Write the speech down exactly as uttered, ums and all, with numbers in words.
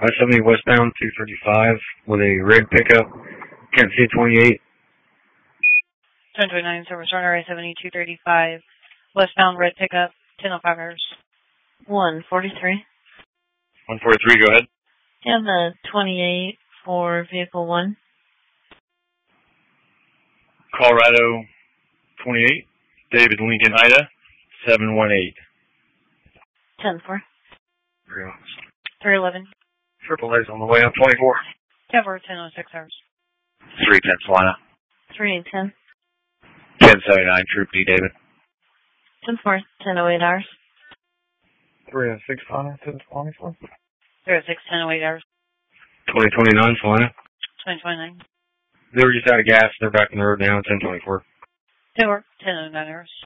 I seventy westbound two thirty-five with a red pickup, Kent C twenty-eight. ten twenty-nine, service runner I seventy two thirty-five, westbound red pickup, ten oh five hours. one forty-three. one forty-three, go ahead. You have the twenty-eight for vehicle one. Colorado twenty-eight, David Lincoln Ida, seven one eight. ten four. three eleven. Triple A's on the way up, twenty-four. Cover, ten oh six hours. three ten, Solana. three ten. ten seventy-nine, Troop D, David. ten four, ten oh eight hours. three oh six, Solana, ten twenty-four. three oh six, ten oh eight hours. twenty twenty-nine, Solana. twenty twenty-nine. They were just out of gas. They're back on the road now, ten twenty-four. Cover, ten oh nine hours.